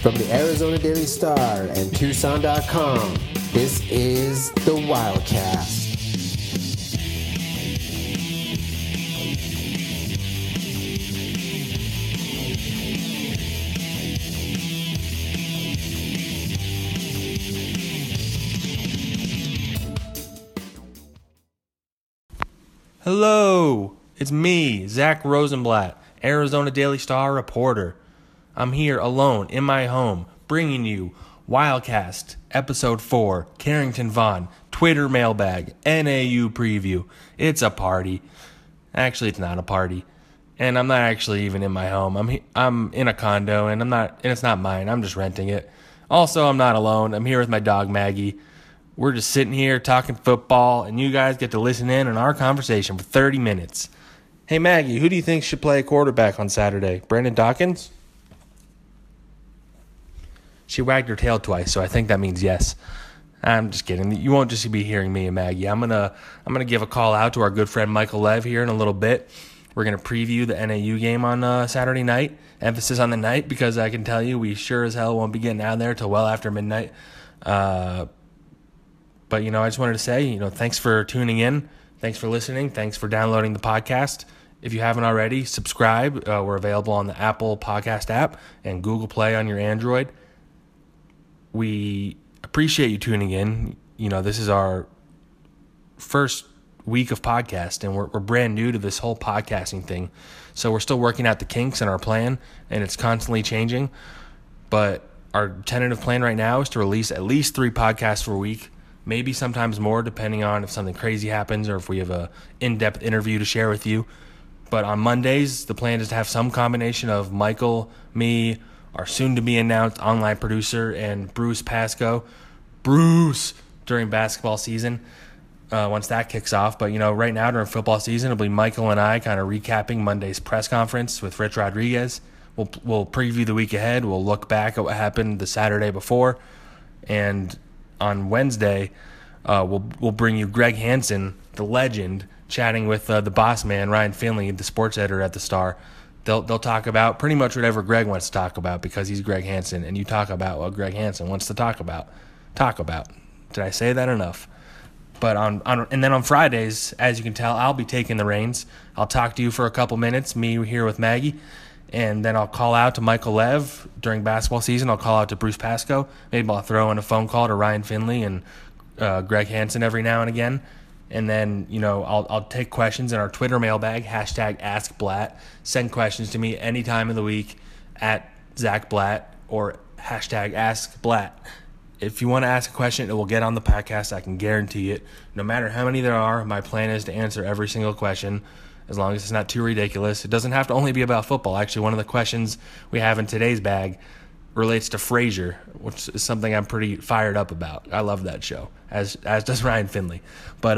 From the Arizona Daily Star and Tucson.com, this is the Wildcast. Hello, it's me, Zach Rosenblatt, Arizona Daily Star reporter. I'm here alone in my home, bringing you Wildcast, Episode 4, Carrington Vaughn, Twitter mailbag, NAU preview. It's a party. Actually, it's not a party, and I'm not actually even in my home. I'm in a condo, and it's not mine. I'm just renting it. Also, I'm not alone. I'm here with my dog Maggie. We're just sitting here talking football, and you guys get to listen in on our conversation for 30 minutes. Hey, Maggie, who do you think should play quarterback on Saturday? Brandon Dawkins? She wagged her tail twice, so I think that means yes. I'm just kidding. You won't just be hearing me and Maggie. I'm gonna give a call out to our good friend Michael Lev here in a little bit. We're gonna preview the NAU game on Saturday night. Emphasis on the night, because I can tell you we sure as hell won't be getting out there till well after midnight. But I just wanted to say, thanks for tuning in. Thanks for listening. Thanks for downloading the podcast. If you haven't already, subscribe. We're available on the Apple Podcast app and Google Play on your Android. We appreciate you tuning in. This is our first week of podcast, and we're brand new to this whole podcasting thing. So we're still working out the kinks in our plan, and it's constantly changing. But our tentative plan right now is to release at least 3 podcasts per week, maybe sometimes more, depending on if something crazy happens or if we have a in-depth interview to share with you. But on Mondays, the plan is to have some combination of Michael, me, our soon-to-be-announced online producer, and Bruce Pascoe. Bruce, during basketball season, once that kicks off. But, right now during football season, it'll be Michael and I kind of recapping Monday's press conference with Rich Rodriguez. We'll preview the week ahead. We'll look back at what happened the Saturday before. And on Wednesday, we'll bring you Greg Hansen, the legend, chatting with the boss man, Ryan Finley, the sports editor at the Star. They'll talk about pretty much whatever Greg wants to talk about, because he's Greg Hansen, and you talk about what Greg Hansen wants to talk about. Did I say that enough? But and then on Fridays, as you can tell, I'll be taking the reins. I'll talk to you for a couple minutes, me here with Maggie, and then I'll call out to Michael Lev during basketball season. I'll call out to Bruce Pascoe. Maybe I'll throw in a phone call to Ryan Finley and Greg Hansen every now and again. And then, I'll take questions in our Twitter mailbag, #AskBlatt. Send questions to me any time of the week at Zach Blatt or #AskBlatt. If you want to ask a question, it will get on the podcast. I can guarantee it. No matter how many there are, my plan is to answer every single question, as long as it's not too ridiculous. It doesn't have to only be about football. Actually, one of the questions we have in today's bag relates to Frasier, which is something I'm pretty fired up about. I love that show, as does Ryan Finley. But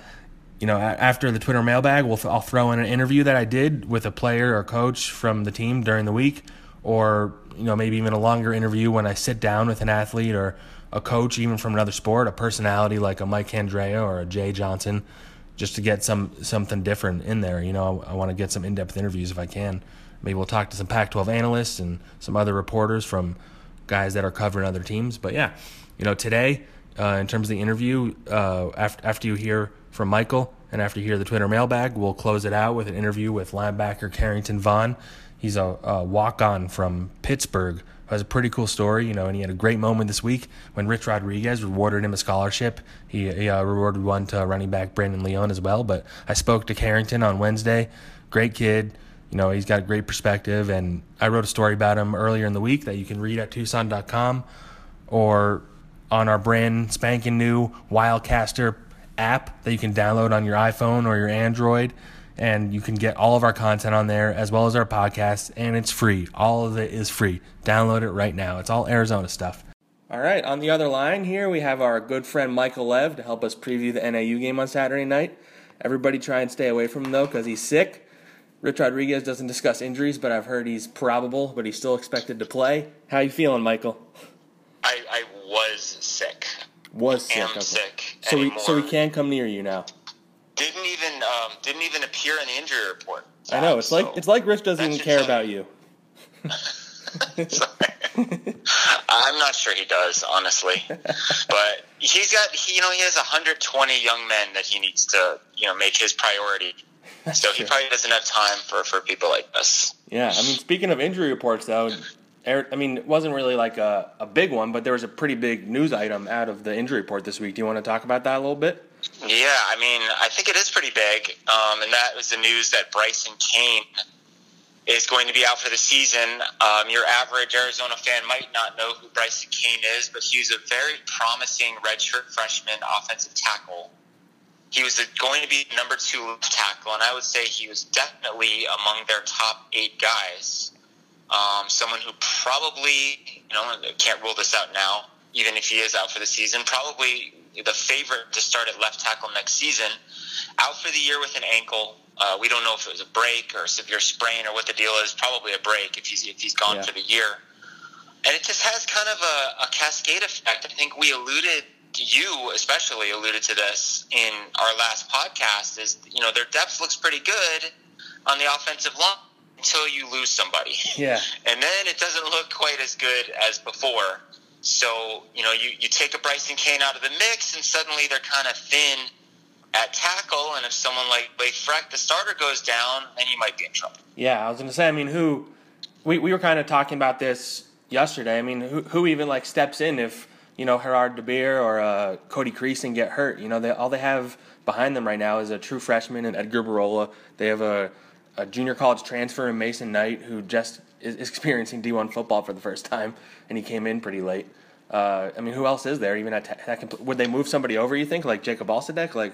after the Twitter mailbag, I'll throw in an interview that I did with a player or coach from the team during the week, or maybe even a longer interview when I sit down with an athlete or a coach, even from another sport, a personality like a Mike Andrea or a Jay Johnson, just to get something different in there. I want to get some in-depth interviews if I can. Maybe we'll talk to some Pac-12 analysts and some other reporters from guys that are covering other teams. But yeah, today, in terms of the interview, after you hear from Michael and after you hear the Twitter mailbag, we'll close it out with an interview with linebacker Carrington Vaughn. He's a walk-on from Pittsburgh who has a pretty cool story, and he had a great moment this week when Rich Rodriguez rewarded him a scholarship. He rewarded one to running back Brandon Leon as well. But I spoke to Carrington on Wednesday. Great kid. He's got a great perspective, and I wrote a story about him earlier in the week that you can read at Tucson.com or on our brand spanking new Wildcaster app that you can download on your iPhone or your Android, and you can get all of our content on there as well as our podcast, and it's free. All of it is free. Download it right now. It's all Arizona stuff. All right, on the other line here, we have our good friend Michael Lev to help us preview the NAU game on Saturday night. Everybody try and stay away from him, though, because he's sick. Rich Rodriguez doesn't discuss injuries, but I've heard he's probable, but he's still expected to play. How you feeling, Michael? I was sick. Okay. Sick. So we can come near you now. Didn't even appear in the injury report. I know. It's like Rich doesn't even care about you. Sorry. I'm not sure he does, honestly. But he has 120 young men that he needs to, make his priority. So he probably doesn't have time for people like us. Yeah, I mean, speaking of injury reports, though, it wasn't really like a big one, but there was a pretty big news item out of the injury report this week. Do you want to talk about that a little bit? Yeah, I mean, I think it is pretty big, and that was the news that Bryson Cain is going to be out for the season. Your average Arizona fan might not know who Bryson Cain is, but he's a very promising redshirt freshman offensive tackle. He was going to be number 2 left tackle, and I would say he was definitely among their top 8 guys. Someone who probably, can't rule this out now, even if he is out for the season, probably the favorite to start at left tackle next season. Out for the year with an ankle. We don't know if it was a break or a severe sprain or what the deal is. Probably a break if he's gone for the year. And it just has kind of a cascade effect. I think you especially alluded to this in our last podcast, is, their depth looks pretty good on the offensive line until you lose somebody. Yeah. And then it doesn't look quite as good as before. So, you take a Bryson Cain out of the mix and suddenly they're kind of thin at tackle, and if someone like Blake Freck, the starter, goes down, then you might be in trouble. Yeah, I was going to say, I mean, we were kind of talking about this yesterday. I mean, who even steps in if, Gerard DeBeer or Cody Creason get hurt? All they have behind them right now is a true freshman in Edgar Barola. They have a junior college transfer in Mason Knight, who just is experiencing D1 football for the first time, and he came in pretty late. I mean, who else is there? Even would they move somebody over, you think, like Jacob Alsadek?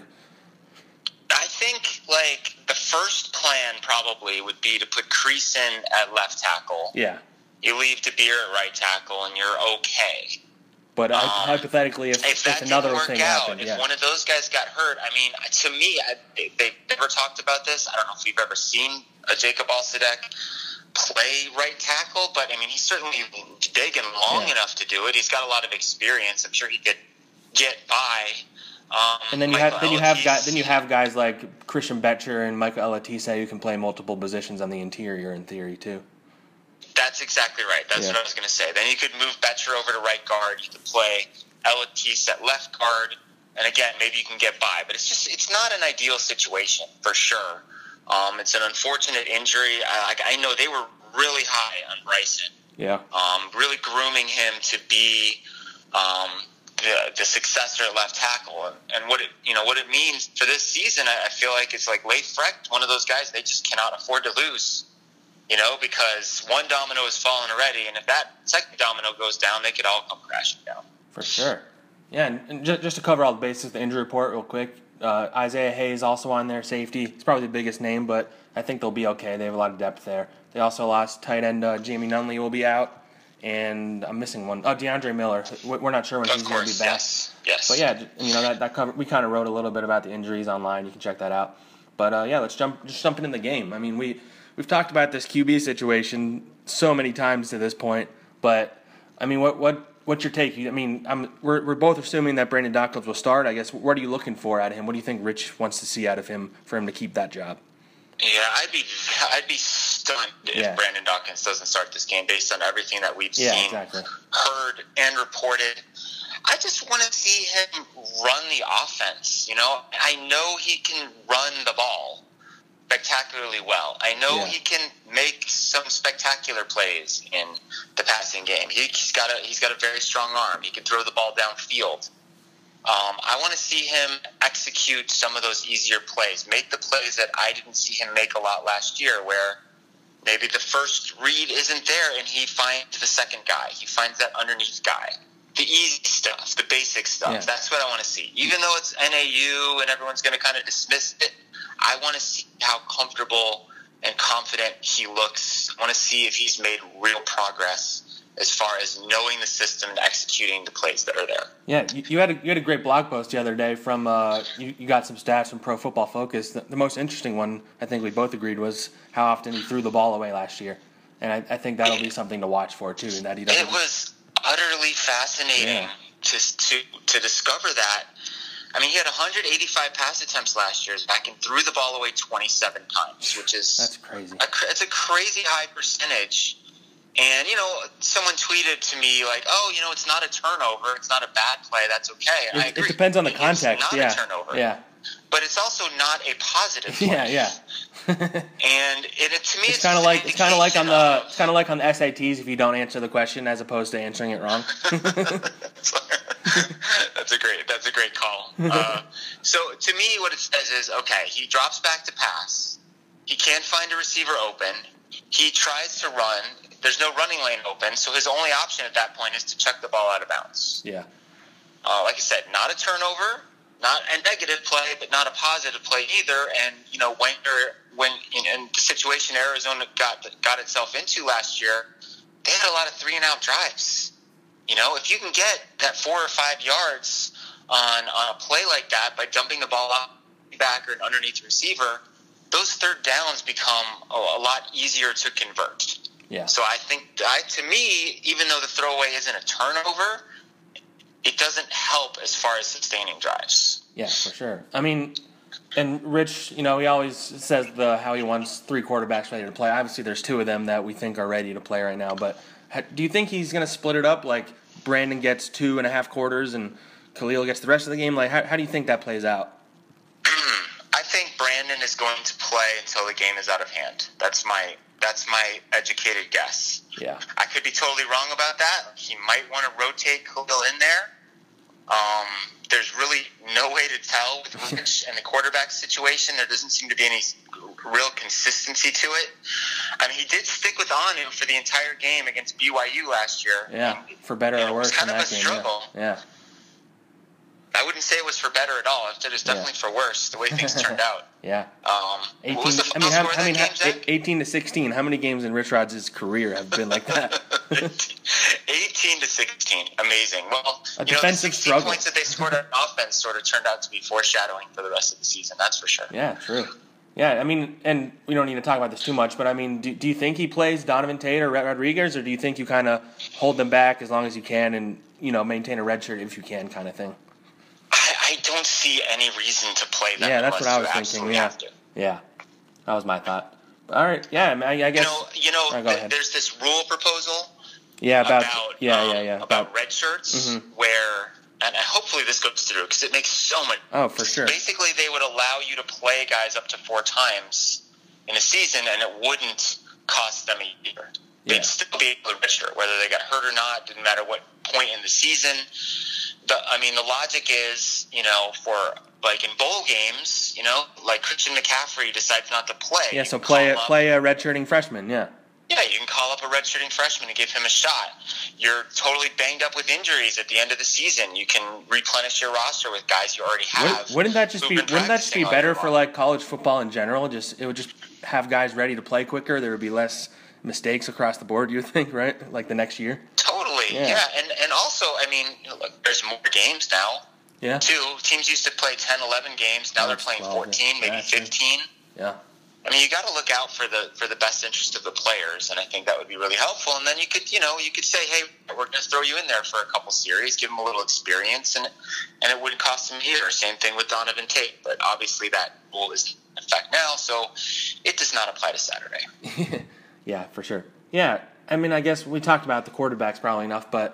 I think, the first plan probably would be to put Creason at left tackle. Yeah. You leave DeBeer at right tackle, and you're okay. But hypothetically, if that another didn't work thing out, happened, if one of those guys got hurt, I mean, to me, they've never talked about this. I don't know if we've ever seen a Jacob Alsadek play right tackle, but, I mean, he's certainly big and long enough to do it. He's got a lot of experience. I'm sure he could get by. And then you have guys like Christian Betcher and Michael Elatise who can play multiple positions on the interior in theory too. That's exactly right. That's what I was going to say. Then you could move Betcher over to right guard. You could play Elatise at left guard, and again, maybe you can get by. But it's not an ideal situation for sure. It's an unfortunate injury. I know they were really high on Bryson. Yeah. Really grooming him to be the successor at left tackle, and what it means for this season. I feel like it's like Leif Freck, one of those guys they just cannot afford to lose, because one domino has fallen already, and if that second domino goes down, they could all come crashing down. For sure. Yeah, and just to cover all the bases, the injury report real quick. Isaiah Hayes also on there, safety. He's probably the biggest name, but I think they'll be okay. They have a lot of depth there. They also lost tight end Jamie Nunley will be out. And I'm missing one. Oh, DeAndre Miller. We're not sure when he's going to be back. Yes. But yeah, that cover. We kind of wrote a little bit about the injuries online. You can check that out. But let's jump into the game. I mean, we've talked about this QB situation so many times to this point. But I mean, what's your take? I mean, we're both assuming that Brandon Dawkins will start. I guess what are you looking for out of him? What do you think Rich wants to see out of him for him to keep that job? Yeah, I'd be stunned if Brandon Dawkins doesn't start this game based on everything that we've seen, heard, and reported. I just want to see him run the offense. I know he can run the ball spectacularly well. I know he can make some spectacular plays in the passing game. He's got a very strong arm. He can throw the ball downfield. I want to see him execute some of those easier plays, make the plays that I didn't see him make a lot last year, where maybe the first read isn't there and he finds the second guy. He finds that underneath guy. The easy stuff, the basic stuff. Yeah. That's what I want to see. Even though it's NAU and everyone's going to kind of dismiss it, I want to see how comfortable and confident he looks. I want to see if he's made real progress as far as knowing the system and executing the plays that are there. Yeah, you had a great blog post the other day from you got some stats from Pro Football Focus. The most interesting one, I think we both agreed, was how often he threw the ball away last year, and I think that'll be something to watch for too. That he doesn't. It was utterly fascinating to discover that. I mean, he had 185 pass attempts last year back and threw the ball away 27 times, which is that's crazy. It's a crazy high percentage. And, someone tweeted to me like, oh, it's not a turnover. It's not a bad play. That's okay. And I agree. It depends on the context. It's not a turnover. Yeah. But it's also not a positive play. Yeah. And to me, it's kind of like on the SATs if you don't answer the question as opposed to answering it wrong. That's a great call. So to me, what it says is, okay, he drops back to pass. He can't find a receiver open. He tries to run. There's no running lane open, so his only option at that point is to chuck the ball out of bounds. Yeah. Like I said, not a turnover, not a negative play, but not a positive play either. And when in the situation Arizona got itself into last year, they had a lot of 3-and-out drives. If you can get that 4 or 5 yards on a play like that by dumping the ball out back or an underneath receiver, those third downs become a lot easier to convert. Yeah. So I think, to me, even though the throwaway isn't a turnover, it doesn't help as far as sustaining drives. Yeah, for sure. I mean, and Rich, he always says how he wants 3 quarterbacks ready to play. Obviously, there's 2 of them that we think are ready to play right now. But do you think he's going to split it up? Like Brandon gets 2.5 quarters and Khalil gets the rest of the game? Like, how do you think that plays out? I think Brandon is going to play until the game is out of hand. That's my educated guess. Yeah. I could be totally wrong about that. He might want to rotate Khalil in there. There's really no way to tell with Rich and the quarterback situation. There doesn't seem to be any real consistency to it. I mean, he did stick with Anu for the entire game against BYU last year. Yeah, for better or worse. It was kind of a struggle. Yeah. I wouldn't say it was for better at all. It was definitely for worse, the way things turned out. Yeah. 18 to 16. How many games in Rich Rod's career have been like that? 18 to 16. Amazing. Well, a defensive struggle. The points that they scored on offense sort of turned out to be foreshadowing for the rest of the season. That's for sure. Yeah, true. Yeah, I mean, and we don't need to talk about this too much, but I mean, do you think he plays Donovan Tate or Rodriguez, or do you think you kind of hold them back as long as you can and, maintain a red shirt if you can kind of thing? I don't see any reason to play them. Yeah, that's what I was thinking. Yeah, that was my thought. All right, yeah, I guess. There's this rule proposal. Yeah, about red shirts, where, and hopefully this goes through because it makes so much. Oh, for sure. Basically, they would allow you to play guys up to 4 times in a season, and it wouldn't cost them a year. Yeah. They'd still be able to register, whether they got hurt or not. Didn't matter what point in the season. The logic is, for like in bowl games, like Christian McCaffrey decides not to play. Yeah, so play a redshirting freshman. Yeah. Yeah, you can call up a redshirting freshman and give him a shot. You're totally banged up with injuries at the end of the season. You can replenish your roster with guys you already have. Wouldn't that just be better for like college football in general? It would just have guys ready to play quicker. There would be less mistakes across the board. You think, right? Like the next year. Totally. Yeah. And also, I mean, look, there's more games now. Yeah. Teams used to play 10, 11 games. Now they're playing 14, maybe 15. Yeah. I mean, you got to look out for the best interest of the players, and I think that would be really helpful. And then you could say, hey, we're going to throw you in there for a couple series, give them a little experience, and it wouldn't cost them either. Same thing with Donovan Tate, but obviously that rule is in effect now, so it does not apply to Saturday. Yeah, for sure. Yeah, I mean, I guess we talked about the quarterbacks probably enough, but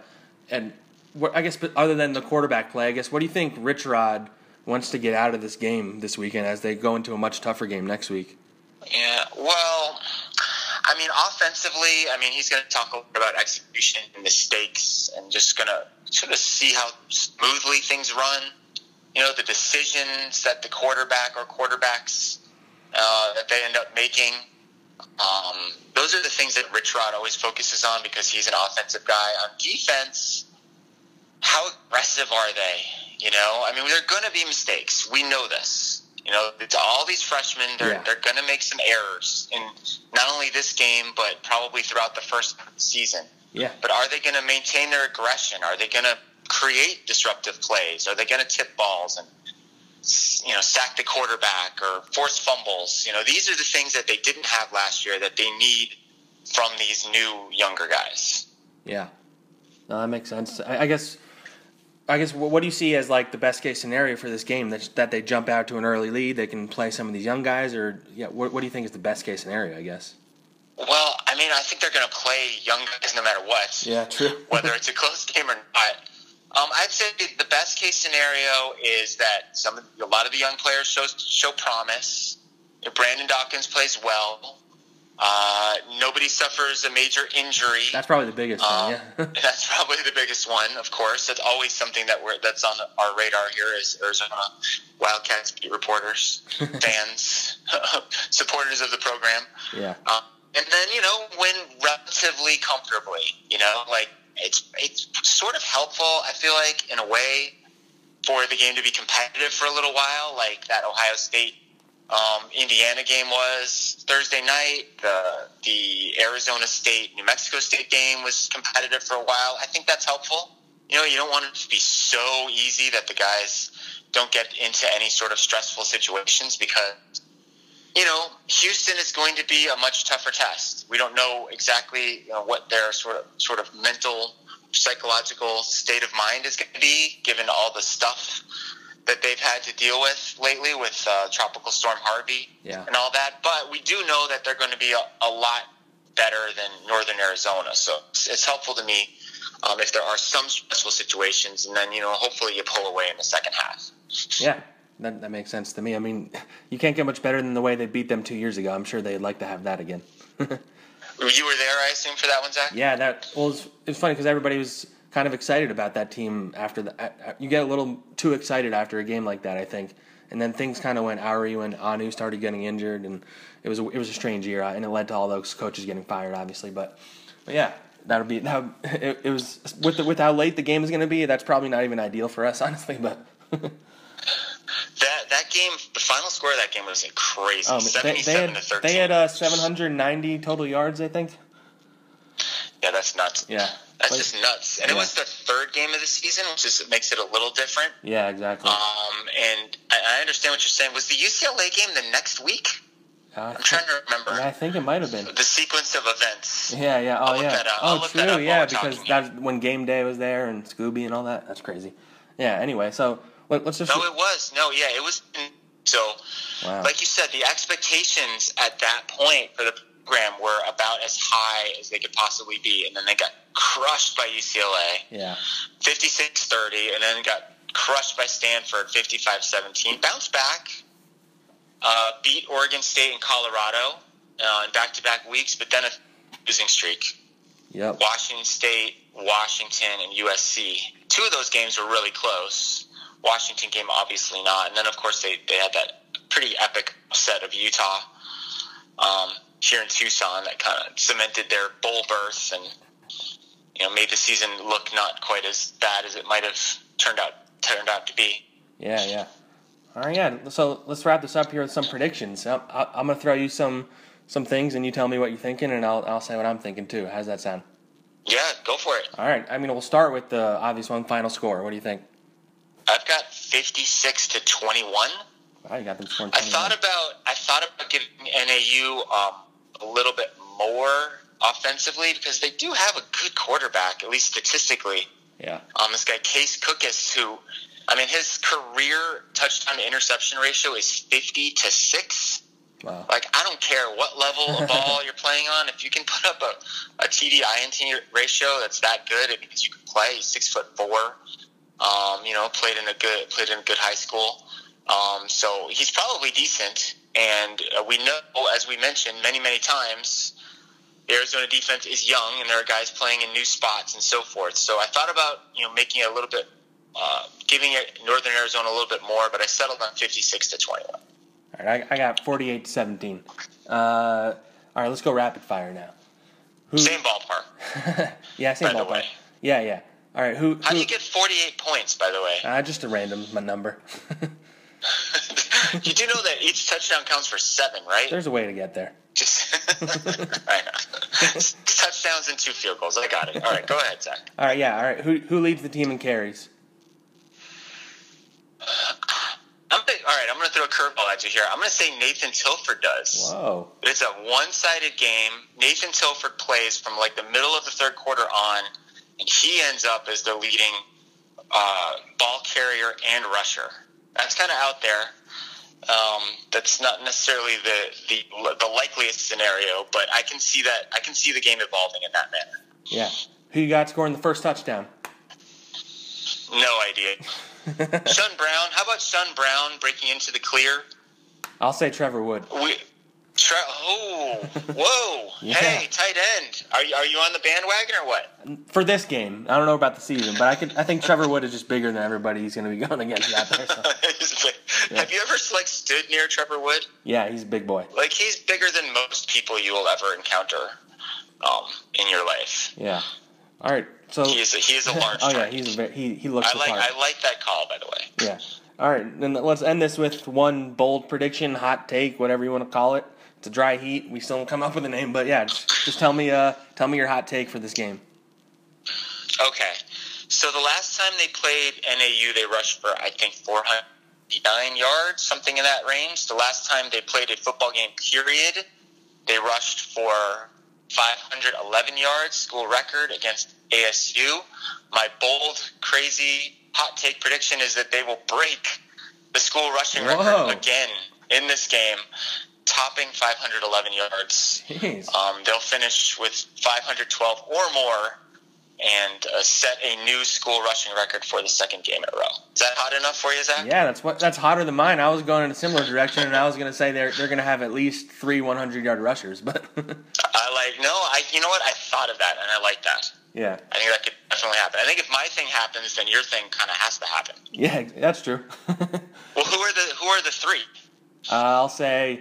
other than the quarterback play, I guess what do you think Rich Rod wants to get out of this game this weekend as they go into a much tougher game next week? Yeah, well, I mean, offensively, he's going to talk a little about execution and mistakes and just going to sort of see how smoothly things run. The decisions that the quarterback or quarterbacks that they end up making. Those are the things that Rich Rod always focuses on because he's an offensive guy. On defense, how aggressive are they? There are going to be mistakes. We know this. It's all these freshmen. They're going to make some errors in not only this game, but probably throughout the first season. Yeah. But are they going to maintain their aggression? Are they going to create disruptive plays? Are they going to tip balls and sack the quarterback or force fumbles? These are the things that they didn't have last year that they need from these new younger guys. Yeah. No, that makes sense. I guess what do you see as like the best case scenario for this game? That they jump out to an early lead, they can play some of these young guys, or what do you think is the best case scenario? I guess. Well, I mean, I think they're going to play young guys no matter what. Yeah, true. Whether it's a close game or not. I'd say the best case scenario is that a lot of the young players show promise. Brandon Dawkins plays well. Nobody suffers a major injury. That's probably the biggest one, yeah. That's probably the biggest one, of course. That's always something that's on our radar here as Arizona Wildcats beat reporters, fans, supporters of the program. Yeah. And then, win relatively comfortably. It's sort of helpful, I feel like, in a way, for the game to be competitive for a little while, like that Ohio State Indiana game was Thursday night. The Arizona State New Mexico State game was competitive for a while. I think that's helpful. You don't want it to be so easy that the guys don't get into any sort of stressful situations because Houston is going to be a much tougher test. We don't know exactly what their sort of mental, psychological state of mind is going to be, given all the stuff that they've had to deal with lately with Tropical Storm Harvey and all that. But we do know that they're going to be a lot better than Northern Arizona. So it's helpful to me if there are some stressful situations, and then hopefully you pull away in the second half. Yeah. That makes sense to me. I mean, you can't get much better than the way they beat them 2 years ago. I'm sure they'd like to have that again. You were there, I assume, for that one, Zach? Yeah, it was funny because everybody was kind of excited about that team after you get a little too excited after a game like that, I think. And then things kind of went oury when Anu started getting injured, and it was a strange year, and it led to all those coaches getting fired, obviously. But yeah, it was with how late the game is going to be. That's probably not even ideal for us, honestly, but. That game, the final score of that game was crazy. 77 to 13. They had 790 total yards, I think. Yeah, that's nuts. Yeah. That's just nuts. And it was the third game of the season, which makes it a little different. Yeah, exactly. And I understand what you're saying. Was the UCLA game the next week? I'm trying to remember. Yeah, I think it might have been. The sequence of events. Yeah. I'll look that up. Oh, true. Yeah, because that's when game day was there and Scooby and all that. That's crazy. Yeah. Anyway, so. Let's just... No, it was. No, yeah, it was. So, wow. Like you said, the expectations at that point for the program were about as high as they could possibly be. And then they got crushed by UCLA. Yeah. 56-30, and then got crushed by Stanford 55-17. Bounced back, beat Oregon State and Colorado in back-to-back weeks, but then a losing streak. Yep. Washington State, Washington, and USC. Two of those games were really close. Washington game, obviously not. And then, of course, they had that pretty epic upset of Utah here in Tucson that kind of cemented their bowl berth and made the season look not quite as bad as it might have turned out to be. Yeah. All right, yeah. So let's wrap this up here with some predictions. I'm going to throw you some things, and you tell me what you're thinking, and I'll say what I'm thinking too. How's that sound? Yeah, go for it. All right. I mean, we'll start with the obvious one, final score. What do you think? I've got 56-21. Wow, you got them scoring 21. I thought about giving NAU a little bit more offensively because they do have a good quarterback, at least statistically. Yeah. This guy Case Cookus, who, his career touchdown to interception ratio is 50-6. Wow. Like, I don't care what level of ball you're playing on. If you can put up a TD-INT ratio that's that good, it means you can play. He's 6'4". Played in a good high school. So he's probably decent. And we know, as we mentioned many, many times, the Arizona defense is young, and there are guys playing in new spots and so forth. So I thought about making it a little bit, giving it Northern Arizona a little bit more, but I settled on 56-21. All right, I got 48-17. All right, let's go rapid fire now. Same ballpark. Yeah, same ballpark. Yeah. All right, who? How do you get 48 points, by the way? Just a random number. You do know that each touchdown counts for 7, right? There's a way to get there. I know. 6 touchdowns and 2 field goals. I got it. All right, go ahead, Zach. All right, yeah. All right, who leads the team in carries? I'm going to throw a curveball at you here. I'm going to say Nathan Tilford does. Whoa. It's a one-sided game. Nathan Tilford plays from like the middle of the third quarter on, and he ends up as the leading ball carrier and rusher. That's kind of out there. That's not necessarily the likeliest scenario, but I can see that. I can see the game evolving in that manner. Yeah. Who you got scoring the first touchdown? No idea. Sean Brown. How about Sean Brown breaking into the clear? I'll say Trevor Wood. Whoa. Yeah. Hey, tight end. Are you on the bandwagon or what? For this game. I don't know about the season, but I think Trevor Wood is just bigger than everybody he's going to be going against out there. So. Yeah. Have you ever stood near Trevor Wood? Yeah, he's a big boy. He's bigger than most people you will ever encounter in your life. Yeah. All right. So he is a large. Oh yeah, he looks. I like that call, by the way. Yeah. All right, then let's end this with one bold prediction, hot take, whatever you want to call it. It's a dry heat. We still don't come up with a name, but yeah, just tell me your hot take for this game. Okay. So the last time they played NAU, they rushed for, I think, 409 yards, something in that range. The last time they played a football game, period, they rushed for 511 yards, school record against ASU. My bold, crazy, hot take prediction is that they will break the school rushing record again in this game, topping 511 yards. They'll finish with 512 or more and set a new school rushing record for the second game in a row. Is that hot enough for you, Zach? Yeah, that's hotter than mine. I was going in a similar direction, and I was going to say they're going to have at least 3 100-yard rushers. But you know what? I thought of that, and I like that. Yeah. I think that could definitely happen. I think if my thing happens, then your thing kind of has to happen. Yeah, that's true. Well, who are the 3? I'll say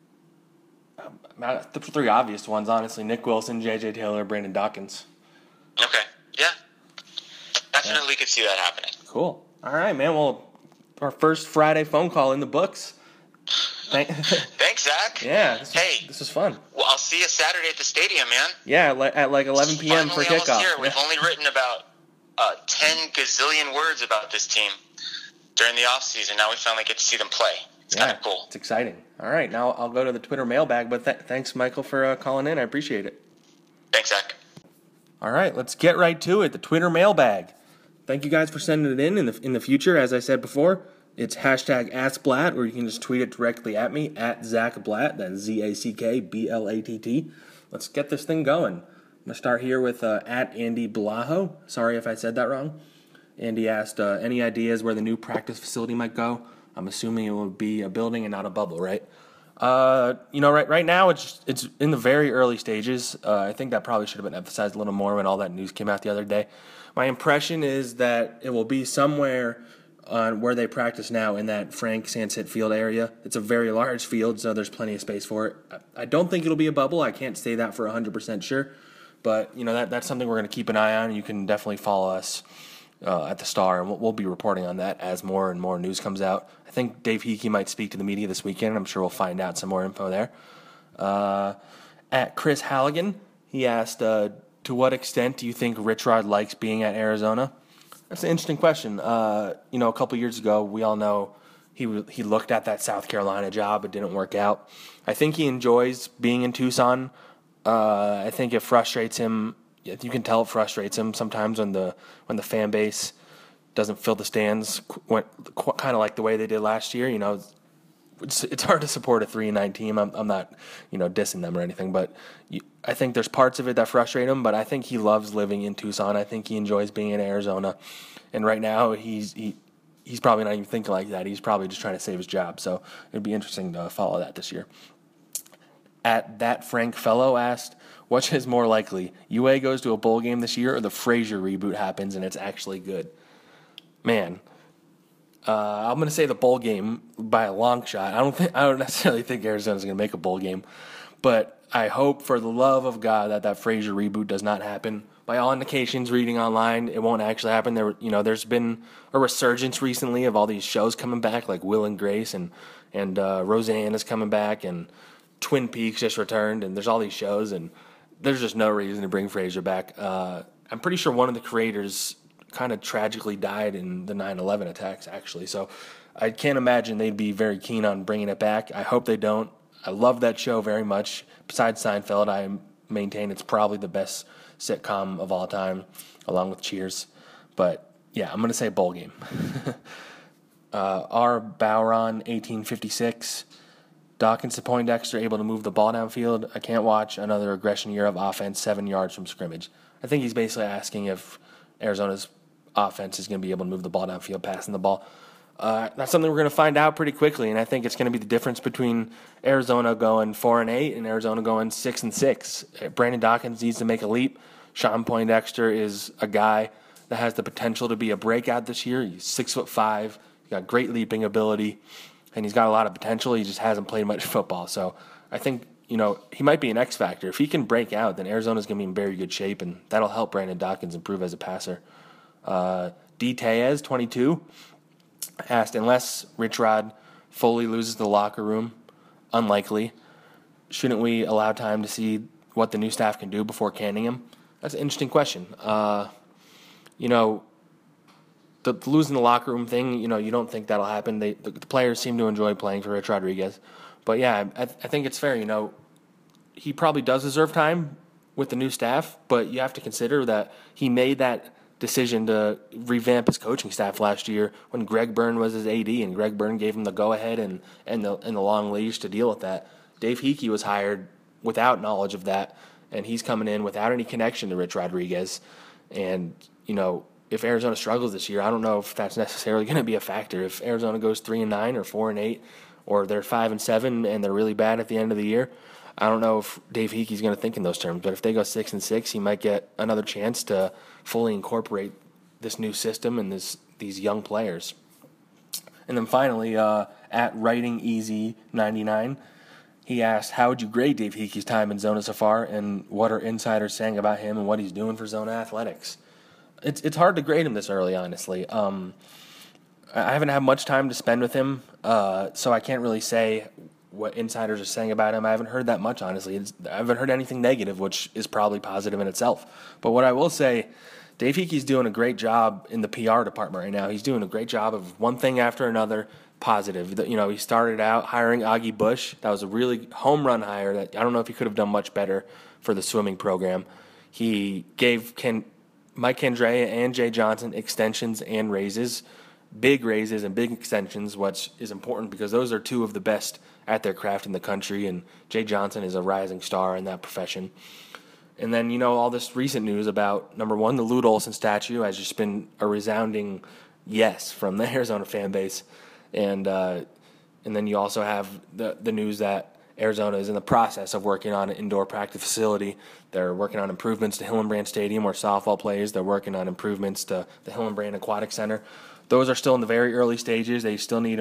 the 3 obvious ones, honestly. Nick Wilson, J.J. Taylor, Brandon Dawkins. Okay. Yeah. Definitely could see that happening. Cool. All right, man. Well, our first Friday phone call in the books. Thanks, Zach. Yeah. This is fun. Well, I'll see you Saturday at the stadium, man. Yeah, at 11 p.m. for kickoff. Here. We've only written about 10 gazillion words about this team during the off season. Now we finally get to see them play. It's kind of cool. It's exciting. All right, now I'll go to the Twitter mailbag, but thanks, Michael, for calling in. I appreciate it. Thanks, Zach. All right, let's get right to it. The Twitter mailbag. Thank you guys for sending it in the future. As I said before, it's #AskBlatt, or you can just tweet it directly at me, at Zach Blatt. That's ZACKBLATT. Let's get this thing going. I'm going to start here with at Andy Blaho. Sorry if I said that wrong. Andy asked, any ideas where the new practice facility might go? I'm assuming it will be a building and not a bubble, right? Right now it's in the very early stages. I think that probably should have been emphasized a little more when all that news came out the other day. My impression is that it will be somewhere on where they practice now in that Frank Sansit Field area. It's a very large field, so there's plenty of space for it. I don't think it'll be a bubble. I can't say that for 100% sure, but that's something we're going to keep an eye on. You can definitely follow us at the Star, and we'll be reporting on that as more and more news comes out. I think Dave Hickey might speak to the media this weekend. I'm sure we'll find out some more info there. At Chris Halligan, he asked, to what extent do you think Rich Rod likes being at Arizona? That's an interesting question. A couple years ago, we all know he looked at that South Carolina job. It didn't work out. I think he enjoys being in Tucson. I think it frustrates him. You can tell it frustrates him sometimes when the fan base doesn't fill the stands, kind of like the way they did last year. It's hard to support a 3-9 team. I'm not dissing them or anything, but I think there's parts of it that frustrate him. But I think he loves living in Tucson. I think he enjoys being in Arizona, and right now he's probably not even thinking like that. He's probably just trying to save his job. So it'd be interesting to follow that this year. At that Frank Fellow asked, which is more likely, UA goes to a bowl game this year or the Frasier reboot happens and it's actually good? Man, I'm going to say the bowl game by a long shot. I don't necessarily think Arizona's going to make a bowl game, but I hope for the love of God that Frasier reboot does not happen. By all indications, reading online, it won't actually happen. There's been a resurgence recently of all these shows coming back, like Will and Grace, and Roseanne is coming back, and Twin Peaks just returned, and there's all these shows, and there's just no reason to bring Frasier back. I'm pretty sure one of the creators kind of tragically died in the 9/11 attacks, actually. So I can't imagine they'd be very keen on bringing it back. I hope they don't. I love that show very much. Besides Seinfeld, I maintain it's probably the best sitcom of all time, along with Cheers. But, yeah, I'm going to say bowl game. Are Bowron 1856, Dawkins to Poindexter able to move the ball downfield? I can't watch another aggression year of offense 7 yards from scrimmage. I think he's basically asking if Arizona's offense is going to be able to move the ball downfield, passing the ball. That's something we're going to find out pretty quickly, and I think it's going to be the difference between Arizona going 4-8 and Arizona going 6-6. Brandon Dawkins needs to make a leap. Sean Poindexter is a guy that has the potential to be a breakout this year. He's 6'5". He's got great leaping ability, and he's got a lot of potential. He just hasn't played much football. So I think, he might be an X factor. If he can break out, then Arizona's going to be in very good shape, and that'll help Brandon Dawkins improve as a passer. D. Tellez, 22, asked, unless Rich Rod fully loses the locker room, unlikely, shouldn't we allow time to see what the new staff can do before canning him? That's an interesting question. The losing the locker room thing, you don't think that'll happen. The players seem to enjoy playing for Rich Rodriguez. But, yeah, I think it's fair. He probably does deserve time with the new staff, but you have to consider that he made that decision to revamp his coaching staff last year when Greg Byrne was his AD, and Greg Byrne gave him the go-ahead and the long leash to deal with that. Dave Hickey was hired without knowledge of that, and he's coming in without any connection to Rich Rodriguez. And, if Arizona struggles this year, I don't know if that's necessarily going to be a factor. If Arizona goes 3-9 or 4-8, or they're 5-7 and they're really bad at the end of the year, I don't know if Dave Hickey's going to think in those terms. But if they go 6-6, he might get another chance to fully incorporate this new system and these young players. And then finally, at Writing Easy 99, he asked, how would you grade Dave Hickey's time in Zona so far, and what are insiders saying about him and what he's doing for Zona athletics? It's hard to grade him this early, honestly. I haven't had much time to spend with him, so I can't really say what insiders are saying about him. I haven't heard that much, honestly. I haven't heard anything negative, which is probably positive in itself. But what I will say, Dave Hickey's doing a great job in the PR department right now. He's doing a great job of one thing after another positive. He started out hiring Augie Bush. That was a really home run hire that I don't know if he could have done much better for the swimming program. He gave Mike Candrea and Jay Johnson extensions and raises, big raises and big extensions, which is important because those are two of the best at their craft in the country, and Jay Johnson is a rising star in that profession. And then, all this recent news about, number one, the Lute Olson statue has just been a resounding yes from the Arizona fan base. And then you also have the news that Arizona is in the process of working on an indoor practice facility. They're working on improvements to Hillenbrand Stadium where softball plays. They're working on improvements to the Hillenbrand Aquatic Center. Those are still in the very early stages. They still need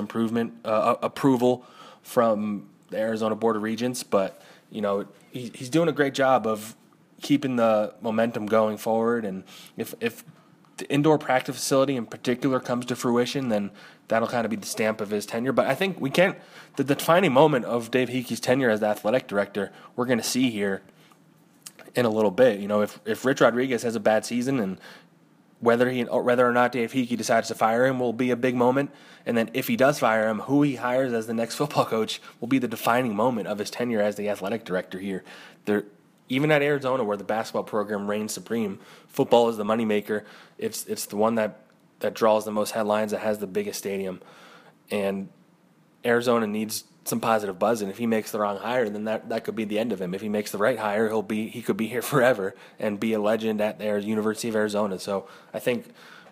approval from the Arizona Board of Regents. But, he's doing a great job of keeping the momentum going forward. And if the indoor practice facility in particular comes to fruition, then that'll kind of be the stamp of his tenure. But I think the defining moment of Dave Hickey's tenure as the athletic director, we're going to see here in a little bit. If Rich Rodriguez has a bad season, and whether or not Dave Hickey decides to fire him will be a big moment. And then if he does fire him, who he hires as the next football coach will be the defining moment of his tenure as the athletic director here. Even at Arizona, where the basketball program reigns supreme, football is the moneymaker. It's the one that draws the most headlines, that has the biggest stadium. And Arizona needs some positive buzz, and if he makes the wrong hire, then that could be the end of him. If he makes the right hire, he could be here forever and be a legend at the University of Arizona. So I think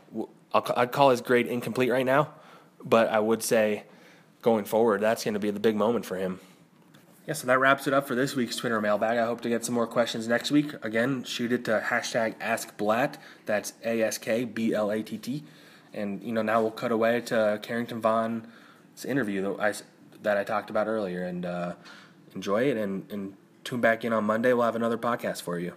I'd call his grade incomplete right now, but I would say going forward, that's going to be the big moment for him. Yeah, so that wraps it up for this week's Twitter mailbag. I hope to get some more questions next week. Again, shoot it to #AskBlatt. That's AskBlatt. And, now we'll cut away to Carrington Vaughn's interview that I talked about earlier. And enjoy it and tune back in on Monday. We'll have another podcast for you.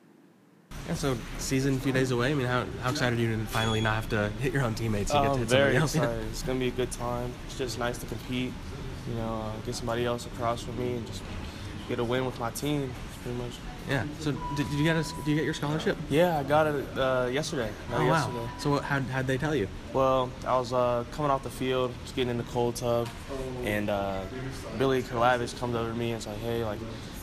Yeah, so season a few days away. I mean, how excited are you to finally not have to hit your own teammates and get to hit somebody else? Very excited. It's going to be a good time. It's just nice to compete. Get somebody else across from me and just get a win with my team, pretty much. Yeah. So did you get your scholarship? Yeah, I got it yesterday. Wow. So how'd they tell you? Well, I was coming off the field, just getting in the cold tub, and Billy Karlavich comes over to me and is like, hey,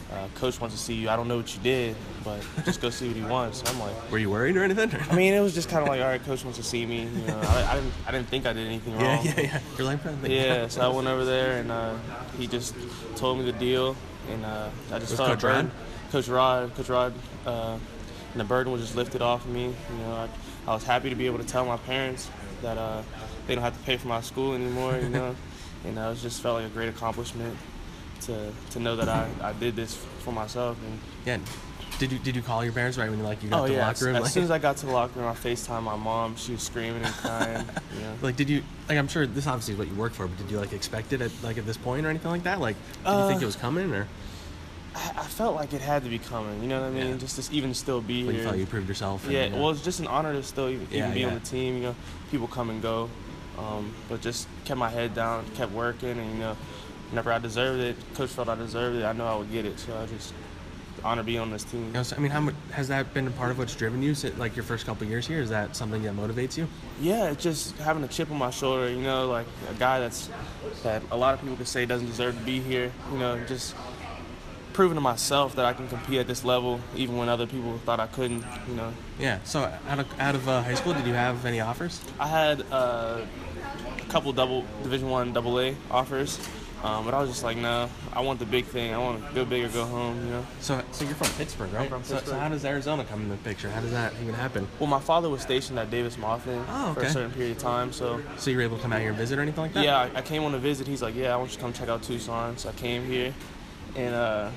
Coach wants to see you. I don't know what you did, but just go see what he wants. So I'm like, were you worried or anything? I mean, it was just kind of like, all right, Coach wants to see me. You know, I didn't think I did anything wrong. Yeah. You're like, yeah. So I went over there and he just told me the deal, and I just felt Coach Rod? Coach Rod, and the burden was just lifted off of me. You know, I was happy to be able to tell my parents that they don't have to pay for my school anymore. You know, and it just felt like a great accomplishment to know that I did this for myself. And yeah, did you call your parents right when you got to the locker room? As soon as I got to the locker room, I FaceTimed my mom. She was screaming and crying. You know? Like, did you I'm sure this obviously is what you work for, but did you expect it at this point or anything like that? Like, did you think it was coming or? I felt like it had to be coming. You know what I mean? Yeah. Just to even still be here. You felt you proved yourself. Yeah. Well, it's just an honor to still even be on the team. You know, people come and go, but just kept my head down, kept working, and whenever I deserved it, Coach felt I deserved it, I know I would get it. So I just honor being on this team. I mean, how much has that been a part of what's driven you? Like your first couple of years here, is that something that motivates you? Yeah, it's just having a chip on my shoulder. You know, like a guy that a lot of people could say doesn't deserve to be here. You know, just proving to myself that I can compete at this level, even when other people thought I couldn't. You know. Yeah. So out of high school, did you have any offers? I had a couple Division I AA offers. But I was just like, no, I want the big thing. I want to go big or go home, you know. So you're from Pittsburgh, right? I'm from Pittsburgh. So how does Arizona come in the picture? How does that even happen? Well, my father was stationed at Davis-Monthan for a certain period of time, so you were able to come out here and visit or anything like that? Yeah, I came on a visit. He's like, yeah, I want you to come check out Tucson. So I came here, and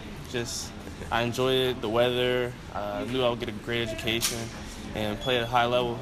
I enjoyed it, the weather. I knew I would get a great education and play at a high level.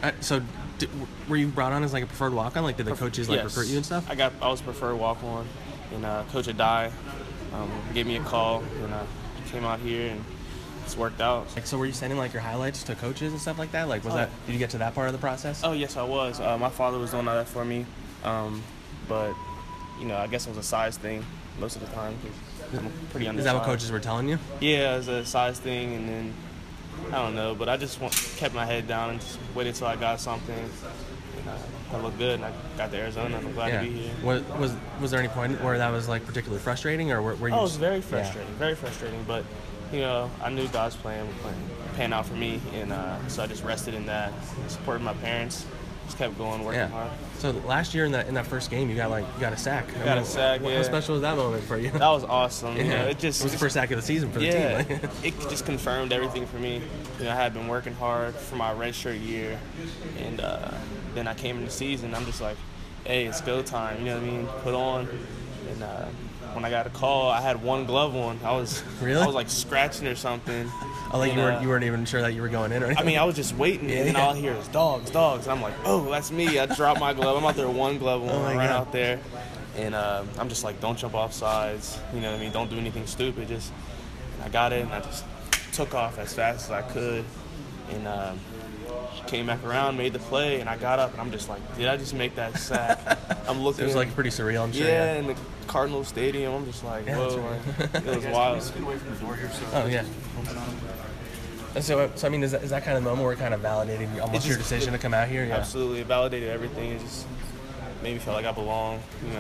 Were you brought on as a preferred walk-on? Did the coaches recruit you and stuff? I was preferred walk-on. And Coach Adai gave me a call, and I came out here, and it's worked out. So were you sending your highlights to coaches and stuff like that? Did you get to that part of the process? Oh yes, I was. My father was doing all that for me, but I guess it was a size thing most of the time. 'Cause I'm pretty undersized. Is that what coaches were telling you? Yeah, it was a size thing, and then I don't know, but I just kept my head down and just waited till I got something. I looked good, and I got to Arizona, and I'm glad to be here. Was there any point where that was particularly frustrating, or were you? Oh, it was very frustrating, very frustrating. But I knew God's plan was pan out for me, and so I just rested in that, supported my parents, just kept going, working hard. So last year in that first game, you got a sack. A sack. How special was that moment for you? That was awesome. Yeah. It was the first sack of the season for the team. It just confirmed everything for me. I had been working hard for my redshirt year, and then I came in the season. I'm just like, hey, it's go time. You know what I mean? Put on. And when I got a call, I had one glove on. I was scratching or something. You weren't even sure that you were going in or anything? I mean, I was just waiting, and then all I hear is dogs. And I'm like, oh, that's me. I dropped my glove. I'm out there one glove on. I ran out there, and I'm just like, don't jump off sides. You know what I mean? Don't do anything stupid. And I got it, and I just took off as fast as I could, and came back around, made the play, and I got up, and I'm just like, did I just make that sack? I'm looking. It was pretty surreal, I'm sure. Yeah, in the Cardinal Stadium, I'm just like, whoa. It was wild. Just get away from the door here. Oh, yeah. So I mean, is that kind of the moment where it kind of validated almost your decision to come out here? Yeah. Absolutely. It validated everything. It just made me feel like I belong,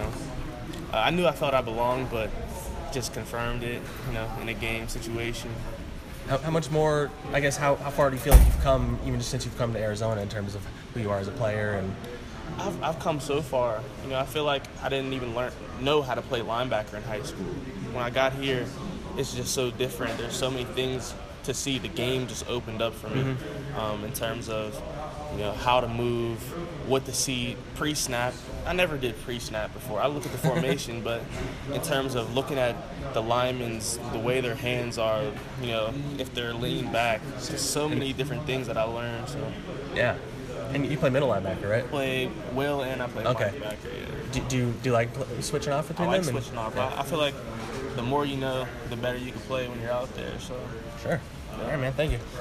I knew I felt I belonged, but just confirmed it, in a game situation. How much more, I guess, how far do you feel like you've come, even just since you've come to Arizona, in terms of who you are as a player? And I've come so far. I feel like I didn't even know how to play linebacker in high school. When I got here, it's just so different. There's so many things to see. The game just opened up for me in terms of how to move, what to see pre-snap. I never did pre-snap before. I look at the formation, but in terms of looking at the linemen's, the way their hands are, if they're leaning back, just so many different things that I learned. So. Yeah. And you play middle linebacker, right? I play will and I play linebacker. Yeah. Do you like switching off between them? I like switching off. Yeah. I feel like the more you know, the better you can play when you're out there. So. Sure. All right, man. Thank you.